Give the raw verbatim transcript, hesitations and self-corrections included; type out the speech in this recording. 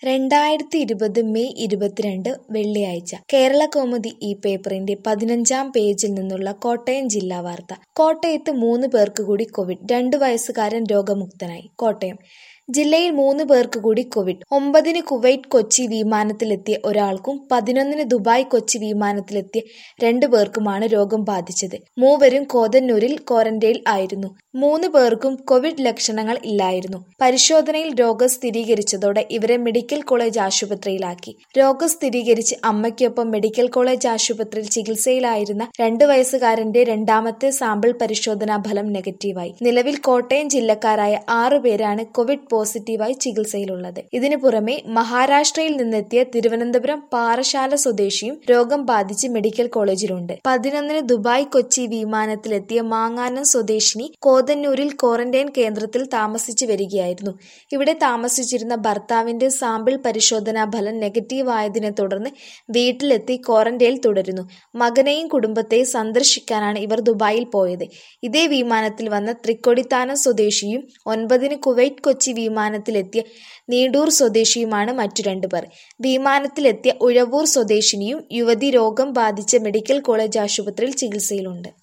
രണ്ടായിരത്തി ഇരുപത് മെയ് ഇരുപത്തിരണ്ട് വെള്ളിയാഴ്ച കേരളകൗമുദി ഈ പേപ്പറിന്റെ പതിനഞ്ചാം പേജിൽ നിന്നുള്ള കോട്ടയം ജില്ലാ വാർത്ത. കോട്ടയത്ത് മൂന്ന് പേർക്ക് കൂടി കോവിഡ്. രണ്ടു വയസ്സുകാരൻ രോഗമുക്തനായി. കോട്ടയം ജില്ലയിൽ മൂന്ന് പേർക്ക് കൂടി കോവിഡ്. ഒമ്പതിന് കുവൈറ്റ് കൊച്ചി വിമാനത്തിലെത്തിയ ഒരാൾക്കും പതിനൊന്നിന് ദുബായ് കൊച്ചി വിമാനത്തിലെത്തിയ രണ്ടു പേർക്കുമാണ് രോഗം ബാധിച്ചത്. മൂവരും കോതന്നൂരിൽ ക്വാറന്റൈനിൽ ആയിരുന്നു. മൂന്ന് പേർക്കും കോവിഡ് ലക്ഷണങ്ങൾ ഇല്ലായിരുന്നു. പരിശോധനയിൽ രോഗം സ്ഥിരീകരിച്ചതോടെ ഇവരെ മെഡിക്കൽ കോളേജ് ആശുപത്രിയിലാക്കി. രോഗം സ്ഥിരീകരിച്ച് അമ്മയ്ക്കൊപ്പം മെഡിക്കൽ കോളേജ് ആശുപത്രിയിൽ ചികിത്സയിലായിരുന്ന രണ്ടു വയസ്സുകാരന്റെ രണ്ടാമത്തെ സാമ്പിൾ പരിശോധനാ ഫലം നെഗറ്റീവായി. നിലവിൽ കോട്ടയം ജില്ലക്കാരായ ആറു പേരാണ് കോവിഡ് പോസിറ്റീവായി ചികിത്സയിലുള്ളത്. ഇതിനു പുറമെ മഹാരാഷ്ട്രയിൽ നിന്നെത്തിയ തിരുവനന്തപുരം പാറശാല സ്വദേശിയും രോഗം ബാധിച്ച് മെഡിക്കൽ കോളേജിലുണ്ട്. പതിനൊന്നിന് ദുബായ് കൊച്ചി വിമാനത്തിലെത്തിയ മാങ്ങാനം സ്വദേശിനി കോതന്നൂരിൽ ക്വാറന്റൈൻ കേന്ദ്രത്തിൽ താമസിച്ചു വരികയായിരുന്നു. ഇവിടെ താമസിച്ചിരുന്ന ഭർത്താവിന്റെ സാമ്പിൾ പരിശോധനാ ഫലം നെഗറ്റീവ് ആയതിനെ തുടർന്ന് വീട്ടിലെത്തി ക്വാറന്റൈനിൽ തുടരുന്നു. മകനെയും കുടുംബത്തെയും സന്ദർശിക്കാനാണ് ഇവർ ദുബായിൽ പോയത്. ഇതേ വിമാനത്തിൽ വന്ന തൃക്കൊടിത്താനം സ്വദേശിയും ഒൻപതിന് കുവൈറ്റ് കൊച്ചി വിമാനത്തിലെത്തിയ നീണ്ടൂർ സ്വദേശിയുമാണ് മറ്റു രണ്ടുപേർ. വിമാനത്തിലെത്തിയ ഉഴവൂർ സ്വദേശിനിയും യുവതി രോഗം ബാധിച്ച മെഡിക്കൽ കോളേജ് ആശുപത്രിയിൽ ചികിത്സയിലുണ്ട്.